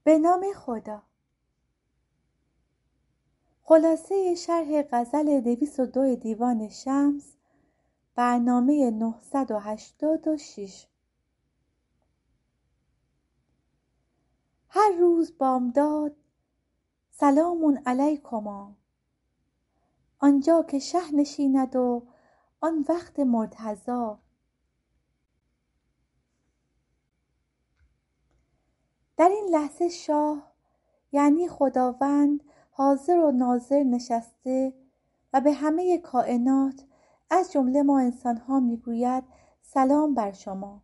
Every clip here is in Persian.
به نام خدا. خلاصه شرح غزل 202 دیوان شمس، برنامه 986. هر روز بامداد سلام علیکما، آنجا که شه نشیند و آن وقت مرتضا. در این لحظه شاه یعنی خداوند حاضر و ناظر نشسته و به همه کائنات از جمله ما انسان‌ها میگوید سلام بر شما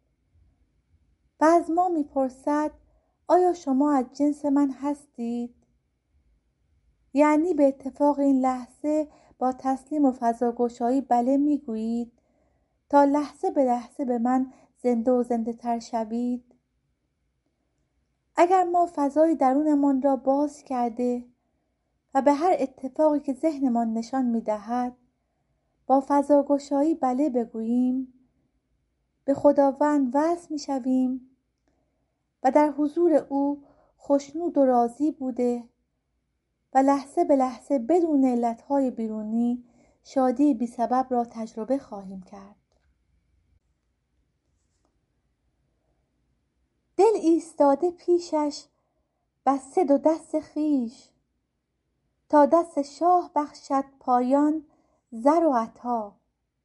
و از ما میپرسد آیا شما از جنس من هستید؟ یعنی به اتفاق این لحظه با تسلیم و فضاگشایی بله میگویید تا لحظه به لحظه به من زنده و زنده تر شوید؟ اگر ما فضای درونمان را باز کرده و به هر اتفاقی که ذهنمان نشان می‌دهد با فضاگشایی بله بگوییم، به خداوند وصل می‌شویم و در حضور او خوشنود و راضی بوده و لحظه به لحظه بدون علتهای بیرونی شادی بی سبب را تجربه خواهیم کرد. دل ایستاده پیشش بسته دو دست خویش، تا دست شاه بخشد پایان زر و عطا.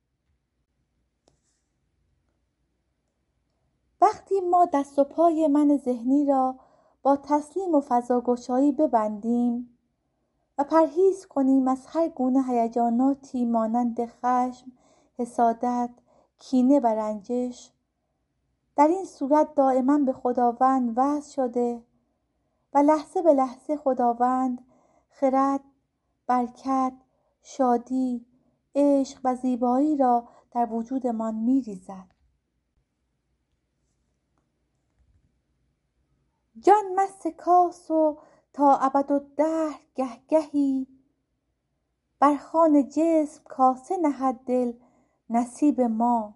وقتی ما دست و پای من ذهنی را با تسلیم و فضاگشایی ببندیم و پرهیز کنیم از هر گونه هیجاناتی مانند خشم، حسادت، کینه و رنجش، در این صورت دائما به خداوند وصل شده و لحظه به لحظه خداوند خرد، برکت، شادی، عشق و زیبایی را در وجودمان می‌ریزد. جان مست کاس و تا ابدالدهر گه گهی، بر خوان جسم کاسه نهد دل نصیب ما.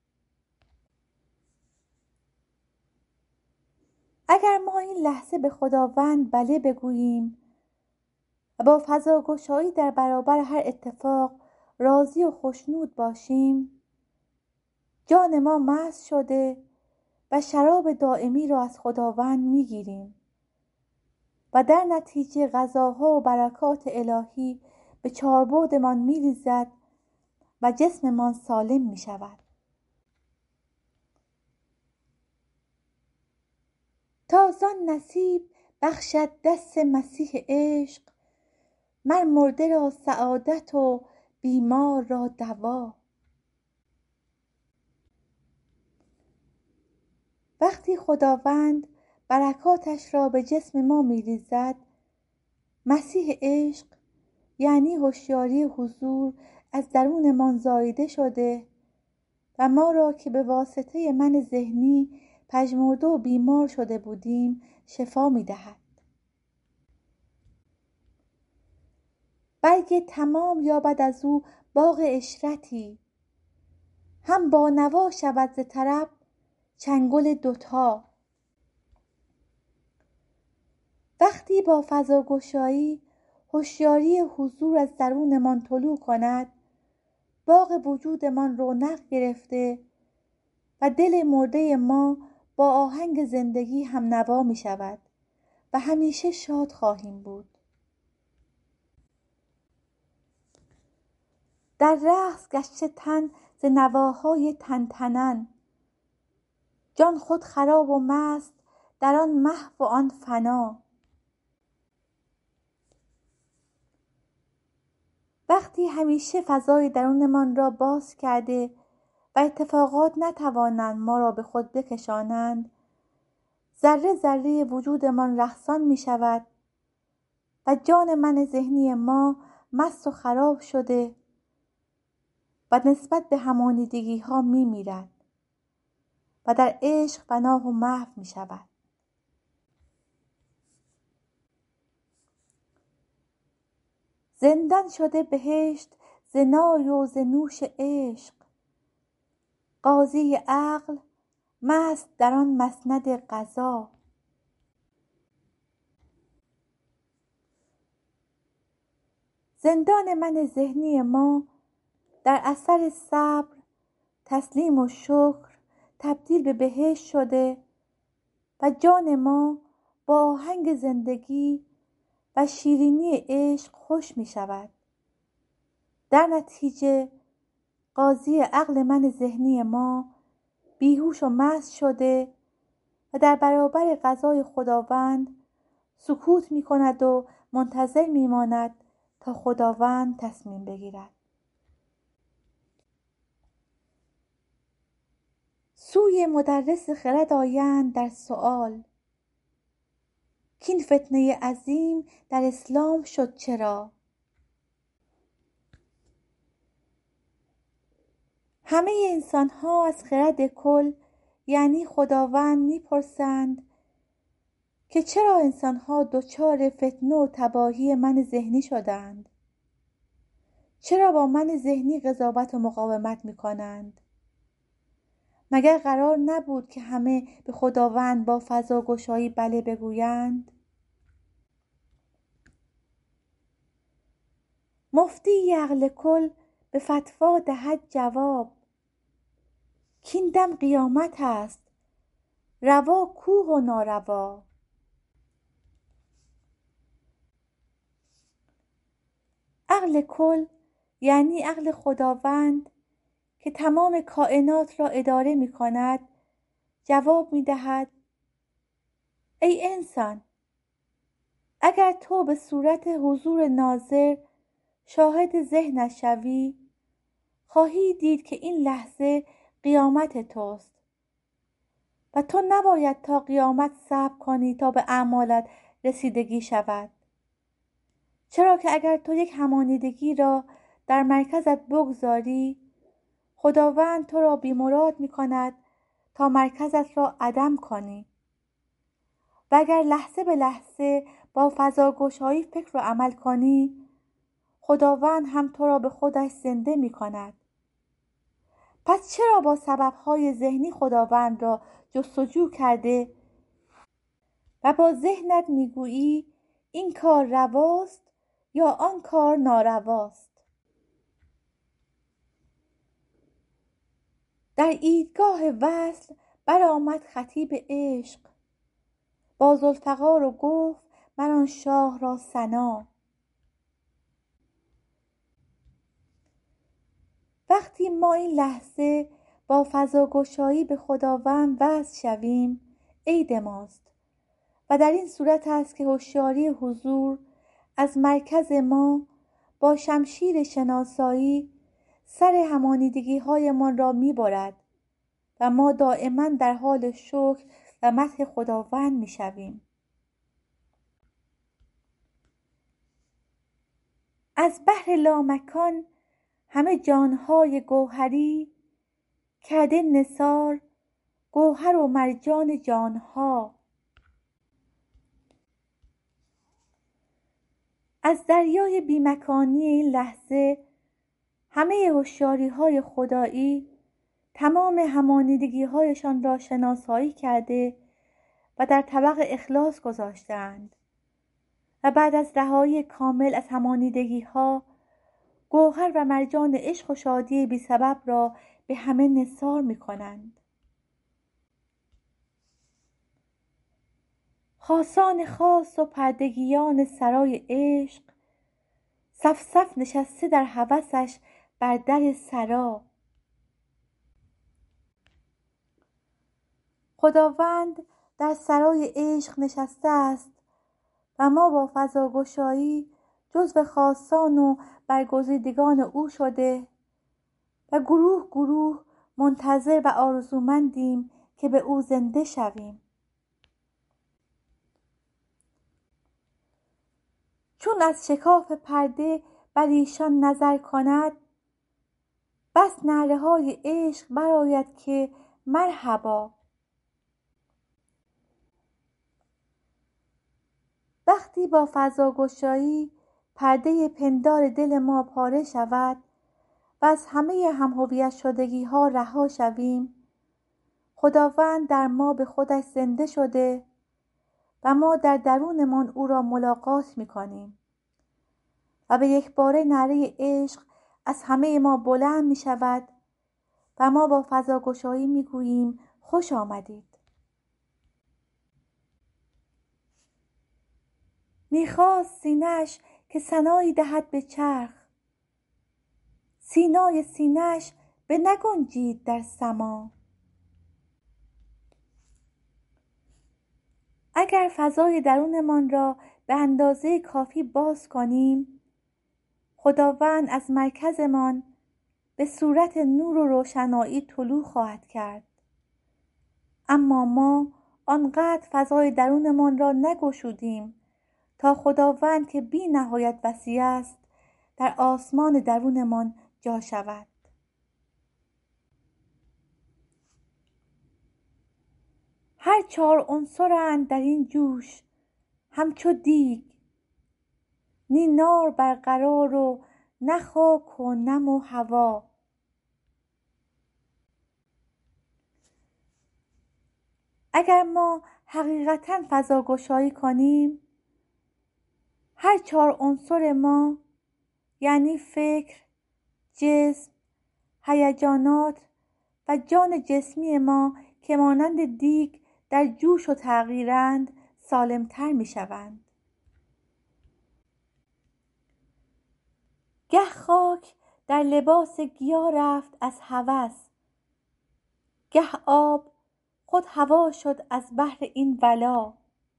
اگر ما این لحظه به خداوند بله بگوییم و با فضاگشایی در برابر هر اتفاق راضی و خوشنود باشیم، جان ما مست شده و شراب دائمی را از خداوند میگیریم و در نتیجه غذاها و برکات الهی به چاربعدمان میریزد و جسممان سالم میشود. تا زان نصیب بخشد دست مسیح عشق، مر مرده را سعادت و بیمار را دوا. وقتی خداوند برکاتش را به جسم ما میریزد، مسیح عشق یعنی هوشیاری حضور از درونمان زاییده شده و ما را که به واسطه من ذهنی پژمرده و بیمار شده بودیم شفا می‌دهد. برگ تمام یابد از او باغ عشرتی، هم با نوا شود ز طرب چنگل دوتا. وقتی با فضاگشایی هوشیاری حضور از درونمان طلوع کند، باغ وجودمان رونق گرفته و دل مرده ما با آهنگ زندگی هم نوا می شود و همیشه شاد خواهیم بود. در رقص گشته تن ز نواهای تنتنن، جان خود خراب و مست در آن محو و آن فنا. وقتی همیشه فضای درونمان را باز کرده و اتفاقات نتوانند ما را به خود بکشانند، ذره ذره وجودمان رقصان می شود و جان من ذهنی ما مست و خراب شده و نسبت به همانیدگی ها می میرد و در عشق فنا و محو می شود. زندان شده بهشت ز نای و ز نوش عشق، قاضی عقل مست در آن مسند قضا. زندان من ذهنی ما در اثر صبر، تسلیم و شکر تبدیل به بهشت شده و جان ما با آهنگ زندگی و شیرینی عشق خوش می شود. در نتیجه قاضی عقل من ذهنی ما بیهوش و مست شده و در برابر قضای خداوند سکوت می کند و منتظر می ماند تا خداوند تصمیم بگیرد. سوی مدرس خرد آیند در سؤال، کین فتنه عظیم در اسلام شد چرا؟ همه انسان ها از خرد کل یعنی خداوند میپرسند که چرا انسان ها دچار فتنه و تباهی من ذهنی شدند؟ چرا با من ذهنی قضاوت و مقاومت میکنند؟ مگر قرار نبود که همه به خداوند با فضاگشایی بله بگویند؟ مفتی عقل کل به فتوا دهد جواب، کین دم قیامت است، روا کوه و ناروا. عقل کل یعنی عقل خداوند که تمام کائنات را اداره می کند جواب می دهد ای انسان، اگر تو به صورت حضور ناظر شاهد ذهنش شوی خواهی دید که این لحظه قیامت توست و تو نباید تا قیامت صبر کنی تا به اعمالت رسیدگی شود، چرا که اگر تو یک همانیدگی را در مرکزت بگذاری خداوند تو را بیمراد می کند تا مرکزت را عدم کنی و اگر لحظه به لحظه با فضاگشایی فکر و عمل کنی خداوند هم تو را به خودش زنده می کند. پس چرا با سببهای ذهنی خداوند را جستجو کرده و با ذهنت می گویی این کار رواست یا آن کار نارواست؟ در عیدگاه وصل برآمد خطیب عشق، با ذوالفقار و گفت مر آن شاه را ثنا. وقتی ما این لحظه با فضاگشایی به خداوند وصل شویم عید ماست و در این صورت است که هوشیاری حضور از مرکز ما با شمشیر شناسایی سر همانیدگی هایمان را می برد و ما دائما در حال شکر و مدح خداوند می شویم. از بحر لامکان همه جانهای گوهری کرده نثار گوهر و مرجان جانها. از دریای بیمکانی این لحظه همه هوشیاری های خدایی تمام همانیدگی هایشان را شناسایی کرده و در طبق اخلاص گذاشتند و بعد از رهایی کامل از همانیدگی ها گوهر و مرجان عشق و شادی بی سبب را به همه نثار می کنند. خاصان خاص و پردگیان سرای عشق صف صف نشسته در هوسش بر در سرا. خداوند در سرای عشق نشسته است و ما با فضاگشایی جزو خاصان و برگزیدگان او شده و گروه گروه منتظر و آرزومندیم که به او زنده شویم. چون از شکاف پرده بر ایشان نظر کند بس نعره های عشق برآید که مرحبا. وقتی با فضاگشایی پرده پندار دل ما پاره شود و از همه همهویت شدگی ها رها شویم خداوند در ما به خودش زنده شده و ما در درونمان او را ملاقات می کنیم و به یک باره نعره عشق از همه ما بلند می شود و ما با فضاگشایی می گوییم خوش آمدید. می خواست سینه‌اش که ثنایی دهد به چرخ، سینای سینه‌اش به نگنجید در سما. اگر فضای درونمان را به اندازه کافی باز کنیم، خداوند از مرکزمان به صورت نور و روشنایی طلوع خواهد کرد. اما ما آنقدر فضای درونمان را نگشودیم تا خداوند که بی نهایت وسیع است در آسمان درونمان جا شود. هر 4 عنصرند در این جوش همچو دیگ، نی نار برقرار و نه خاک و نم و هوا. اگر ما حقیقتاً فضاگشایی کنیم، هر 4 عنصر ما یعنی فکر، جسم، هیجانات و جان جسمی ما که مانند دیگ در جوش و تغییرند سالمتر می شوند. گه خاک در لباس گیا رفت از هوس، گه آب خود هوا شد از بحر این ولا.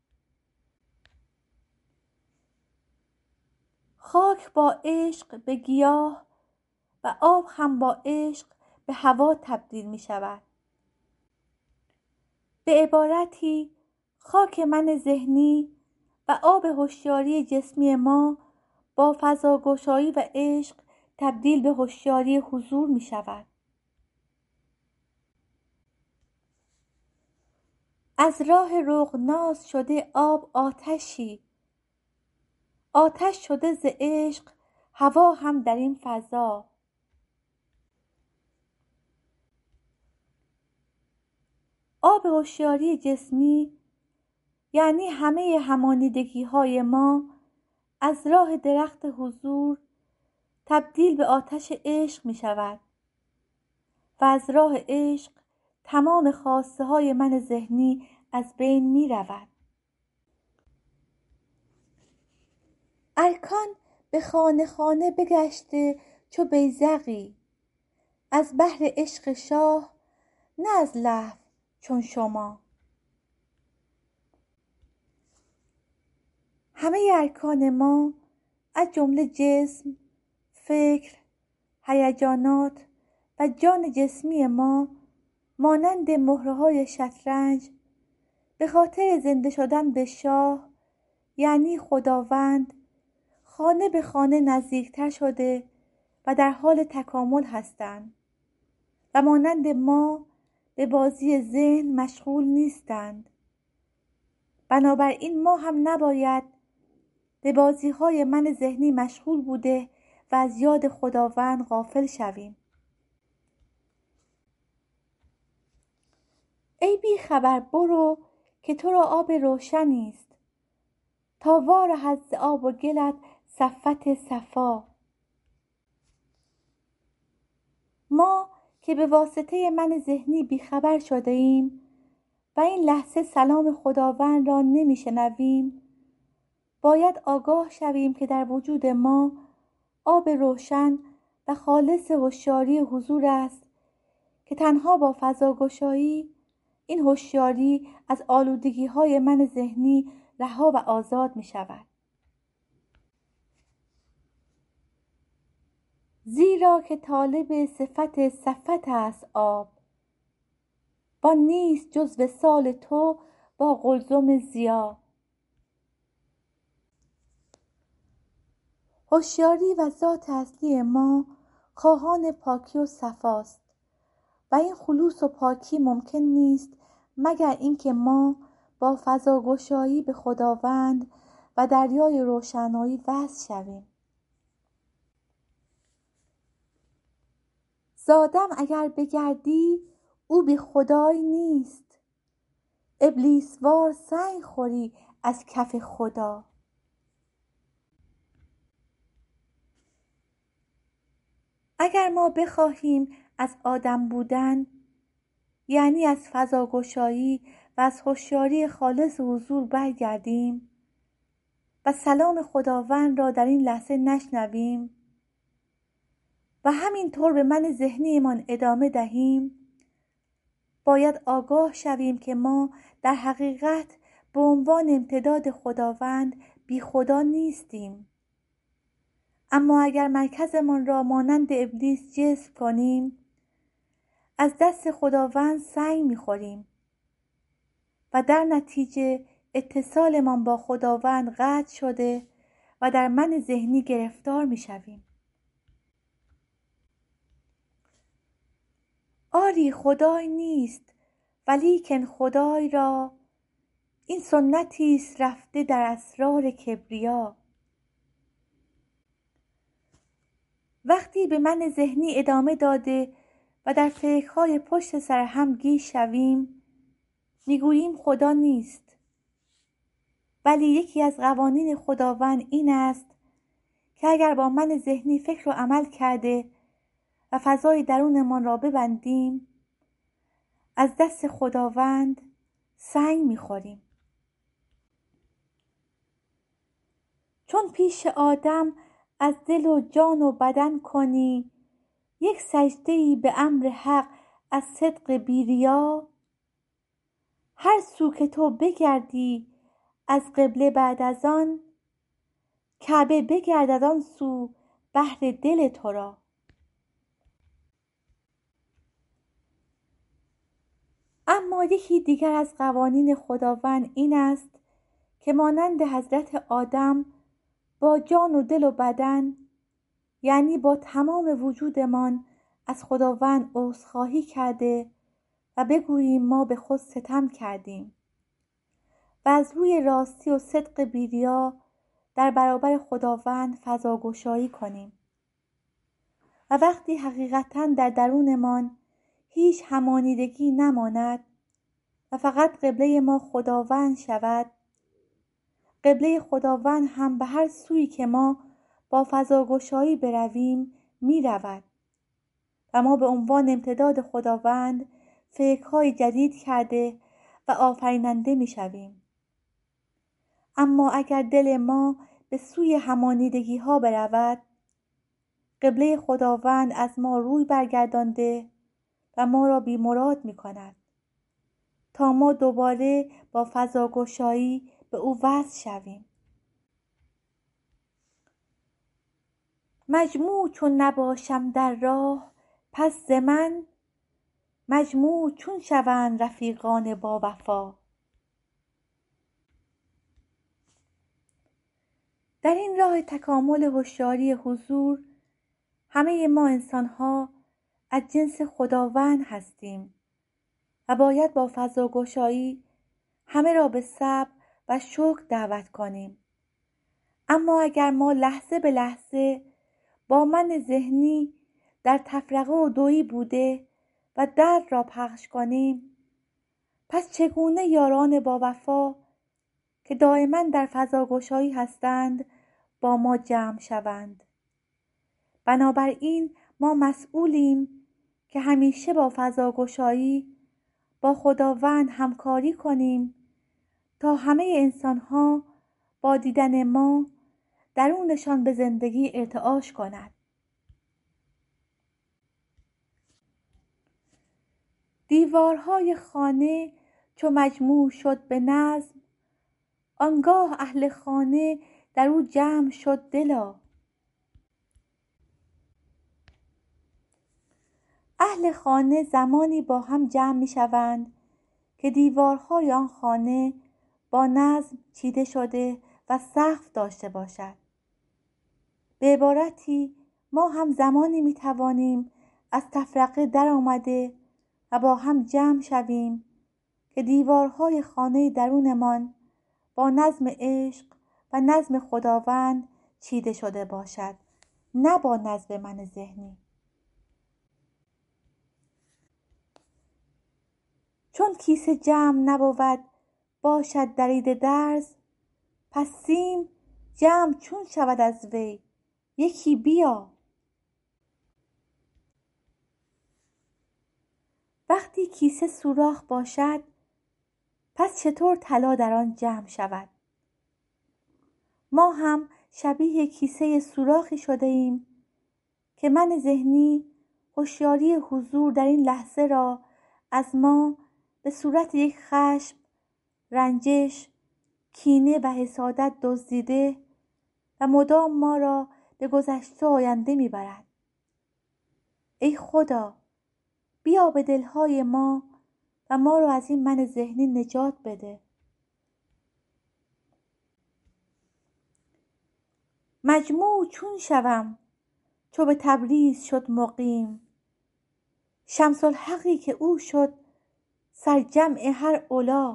خاک با عشق به گیاه و آب هم با عشق به هوا تبدیل می شود. به عبارتی خاک من ذهنی و آب هوشیاری جسمی ما با فضاگشایی و عشق تبدیل به هوشیاری حضور می شود. از راه رغناس شده آب آتشی، آتش شده ز عشق هوا هم در این فضا. آب هوشیاری جسمی یعنی همه همانیدگی‌های ما از راه درخت حضور تبدیل به آتش عشق می شود و از راه عشق تمام خواسته های من ذهنی از بین می رود. ارکان به خانه خانه بگشته چو بیذقی، از بحر عشق شاه نه از لهو چون شما. همه ارکان ما از جمله جسم، فکر، هیجانات و جان جسمی ما مانند مهره‌های شطرنج به خاطر زنده شدن به شاه یعنی خداوند خانه به خانه نزدیکتر شده و در حال تکامل هستند و مانند ما به بازی ذهن مشغول نیستند. بنابراین ما هم نباید به بازی‌های من ذهنی مشغول بوده و از یاد خداوند غافل شویم. ای بی خبر برو که تو را آب روشنی است تا وارهد ز آب و گلت صفوت صفا. ما که به واسطه من ذهنی بیخبر شده ایم و این لحظه سلام خداوند را نمیشنویم، باید آگاه شویم که در وجود ما آب روشن و خالص هوشیاری حضور است که تنها با فضاگشایی این هوشیاری از آلودگی‌های من ذهنی رها و آزاد می شود. زیرا که طالب صفت صفت است آب، وان نیست جز وصال تو با قلزم ضیا. هوشیاری و ذات اصلی ما خواهان پاکی و صفاست و این خلوص و پاکی ممکن نیست مگر اینکه ما با فضاگشایی به خداوند و دریای روشنایی وصل شویم. زادم اگر بگردی او بی خدای نیست، ابلیس وار سنگ خوری از کف خدا. اگر ما بخواهیم از آدم بودن، یعنی از فضاگشایی و از هوشیاری خالص حضور برگردیم و سلام خداوند را در این لحظه نشنویم و همینطور به من ذهنیمان ادامه دهیم، باید آگاه شویم که ما در حقیقت به عنوان امتداد خداوند بی خدا نیستیم. اما اگر مرکزمان را مانند ابلیس جذب کنیم، از دست خداوند سنگ می‌خوریم و در نتیجه اتصالمان با خداوند قطع شده و در من ذهنی گرفتار می‌شویم. آری خدای نیست، ولیکن خدای را این سنتی است رفته در اسرار کبریا. وقتی به من ذهنی ادامه داده و در فکرهای پشت سر هم گیج شویم، میگوییم خدا نیست. ولی یکی از قوانین خداوند این است که اگر با من ذهنی فکر و عمل کرده و فضای درونمان را ببندیم، از دست خداوند سنگ میخوریم. چون پیش آدم از دل و جان و بدن کنی یک سجده‌ای به امر حق از صدق بیریا، هر سو که تو بگردی از قبله بعد از آن، کعبه بگردد آن سو بهر دل تو را. اما یکی دیگر از قوانین خداوند این است که مانند حضرت آدم با جان و دل و بدن، یعنی با تمام وجودمان، از خداوند عذرخواهی کرده و بگوییم ما به خود ستم کردیم و از روی راستی و صدق بیریا در برابر خداوند فضاگشایی کنیم. و وقتی حقیقتاً در درونمان هیچ همانیدگی نماند و فقط قبله ما خداوند شود، قبله خداوند هم به هر سوی که ما با فضاگشایی برویم می رود و ما به عنوان امتداد خداوند فکرهای جدید کرده و آفریننده می شویم. اما اگر دل ما به سوی همانیدگی ها برود، قبله خداوند از ما روی برگردانده و ما را بی مراد می کند تا ما دوباره با فضاگشایی به او وصل شویم. مجموع چون نباشم در راه، پس ز من مجموع چون شوند رفیقان با وفا. در این راه تکامل هوشیاری حضور همه ما انسان‌ها از جنس خداوند هستیم و باید با فضاگشایی همه را به صبر و شکر دعوت کنیم. اما اگر ما لحظه به لحظه با من ذهنی در تفرقه و دویی بوده و درد را پخش کنیم، پس چگونه یاران با وفا که دائما در فضاگشایی هستند با ما جمع شوند؟ بنابراین ما مسئولیم که همیشه با فضاگشایی با خداوند همکاری کنیم تا همه انسان‌ها با دیدن ما درونشان به زندگی ارتعاش کند. دیوارهای خانه چو مجموع شد به نظم، آنگاه اهل خانه در او جمع شد دلا. اهل خانه زمانی با هم جمع می شوند که دیوارهای آن خانه با نظم چیده شده و سقف داشته باشد. به عبارتی ما هم زمانی می توانیم از تفرقه در آمده و با هم جمع شویم که دیوارهای خانه درونمان با نظم عشق و نظم خداوند چیده شده باشد، نه با نظم من ذهنی. چون کیسه جمع نبود باشد دریده درز، پس سیم جمع چون شود از وی یکی بیا. وقتی کیسه سوراخ باشد، پس چطور طلا در آن جمع شود؟ ما هم شبیه کیسه سوراخی شده ایم که من ذهنی هوشیاری حضور در این لحظه را از ما به صورت یک خشم، رنجش، کینه و حسادت دزدیده و مدام ما را به گذشته و آینده میبرد. ای خدا، بیا به دلهای ما و ما را از این من ذهنی نجات بده. مجموع چون شوم چو به تبریز شد مقیم، شمس الحقی که او شد سرجمع هر علا.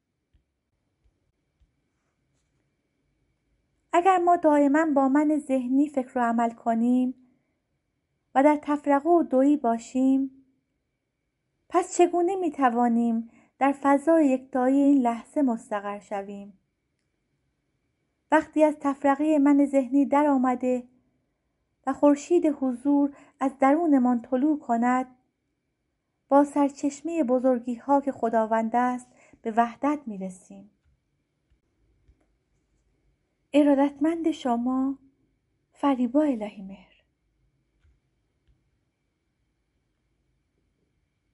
اگر ما دائما با من ذهنی فکر و عمل کنیم و در تفرقه و دویی باشیم، پس چگونه میتوانیم در فضای یکتایی این لحظه مستقر شویم؟ وقتی از تفرقه من ذهنی در آمده و خورشید حضور از درونمان طلوع کند، با سرچشمه بزرگی ها که خداوند است به وحدت میرسیم. ارادتمند شما، فریبا الهی مهر.